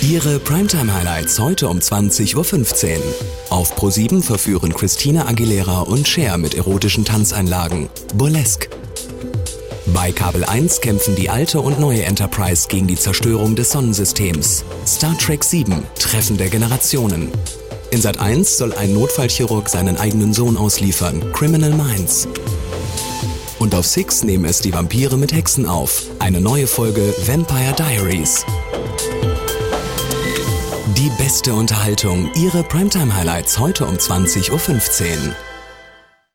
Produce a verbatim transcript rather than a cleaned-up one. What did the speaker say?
Ihre Primetime-Highlights heute um zwanzig Uhr fünfzehn. Auf ProSieben verführen Christina Aguilera und Cher mit erotischen Tanzeinlagen. Burlesque. Bei Kabel eins kämpfen die alte und neue Enterprise gegen die Zerstörung des Sonnensystems. Star Trek sieben, Treffen der Generationen. In Sat eins soll ein Notfallchirurg seinen eigenen Sohn ausliefern, Criminal Minds. Und auf Six nehmen es die Vampire mit Hexen auf. Eine neue Folge Vampire Diaries. Die beste Unterhaltung, Ihre Primetime-Highlights heute um zwanzig Uhr fünfzehn.